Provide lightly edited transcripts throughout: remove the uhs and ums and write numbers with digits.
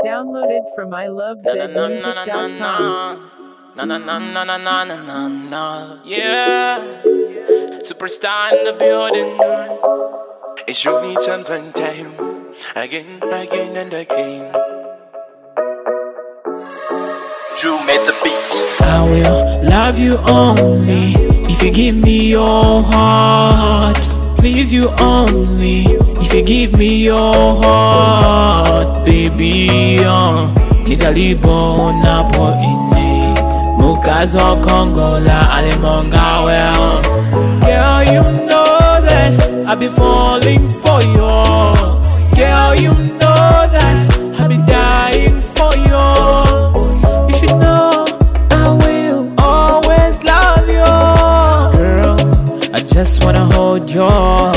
Downloaded from ilovezmusic.com. Na na na na na na na na na. Yeah, superstar in the building. It's your me chance one time, again and again. Drew made the beat. I will love you only if you give me your heart. Please you only if you give me your heart, baby. Nigalibo napo ine mukazo Kongola alimonga well. Girl, you know that I be falling for you. Girl, you know that I be dying for you. You should know I will always love you. Girl, I just wanna hold you.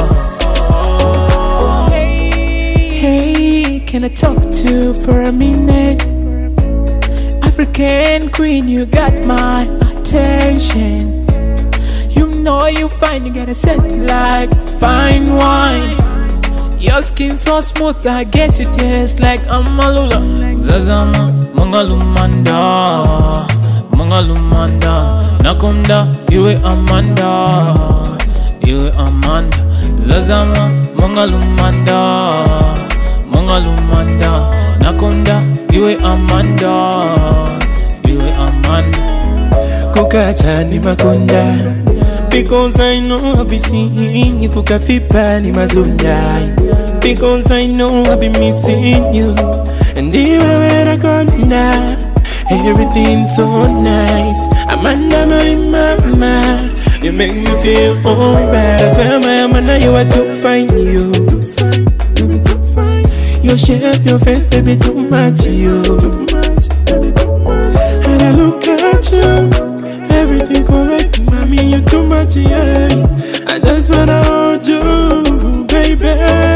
Hey, can I talk to you for a minute? African queen, you got my attention. You know you fine, you got a scent like fine wine. Your skin so smooth, I guess it tastes like Amalula. Zazama, Mangalumanda, Mangalumanda, Nakunda, you Amanda, you Amanda. Zazama, Mangalumanda, Mangalumanda, Nakunda, you Amanda, you Amanda. Kukata ni makunda, because I know I'll be seeing you. Kukafipa ni mazunda, because I know I'll be missing you. And even when I go now, everything's so nice. I'm under my mama, you make me feel alright. I swear my mama, you are to find you. Your shape, your face, baby, too much you. And I look at you, everything correct, mommy, you too much, yeah. I just wanna hold you, baby.